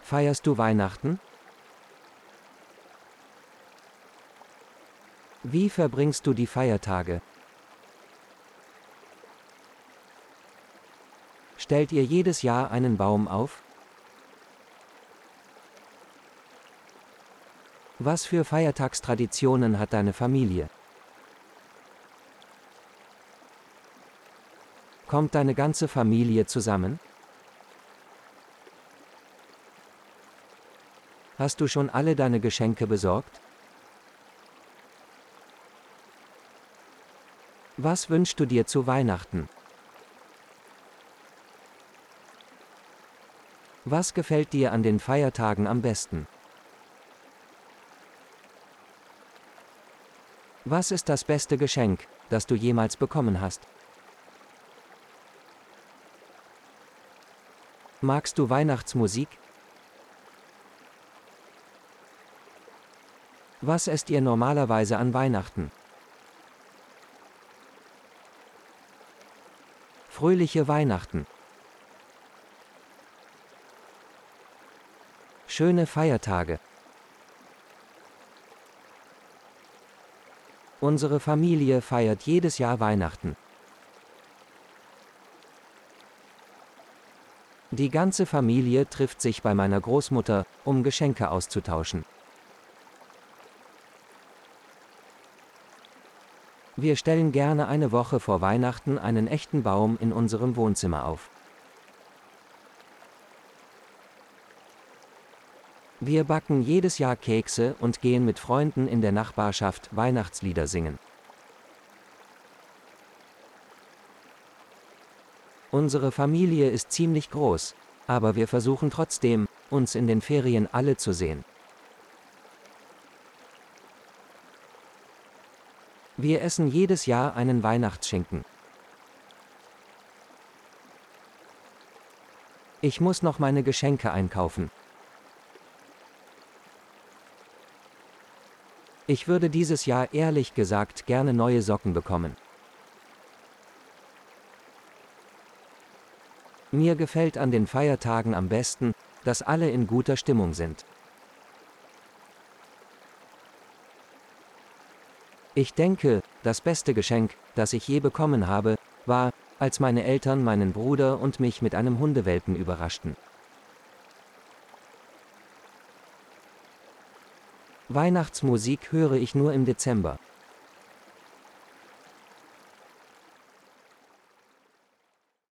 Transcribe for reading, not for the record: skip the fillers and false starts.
Feierst du Weihnachten? Wie verbringst du die Feiertage? Stellt ihr jedes Jahr einen Baum auf? Was für Feiertagstraditionen hat deine Familie? Kommt deine ganze Familie zusammen? Hast du schon alle deine Geschenke besorgt? Was wünschst du dir zu Weihnachten? Was gefällt dir an den Feiertagen am besten? Was ist das beste Geschenk, das du jemals bekommen hast? Magst du Weihnachtsmusik? Was esst ihr normalerweise an Weihnachten? Fröhliche Weihnachten. Schöne Feiertage. Unsere Familie feiert jedes Jahr Weihnachten. Die ganze Familie trifft sich bei meiner Großmutter, um Geschenke auszutauschen. Wir stellen gerne eine Woche vor Weihnachten einen echten Baum in unserem Wohnzimmer auf. Wir backen jedes Jahr Kekse und gehen mit Freunden in der Nachbarschaft Weihnachtslieder singen. Unsere Familie ist ziemlich groß, aber wir versuchen trotzdem, uns in den Ferien alle zu sehen. Wir essen jedes Jahr einen Weihnachtsschinken. Ich muss noch meine Geschenke einkaufen. Ich würde dieses Jahr ehrlich gesagt gerne neue Socken bekommen. Mir gefällt an den Feiertagen am besten, dass alle in guter Stimmung sind. Ich denke, das beste Geschenk, das ich je bekommen habe, war, als meine Eltern meinen Bruder und mich mit einem Hundewelpen überraschten. Weihnachtsmusik höre ich nur im Dezember.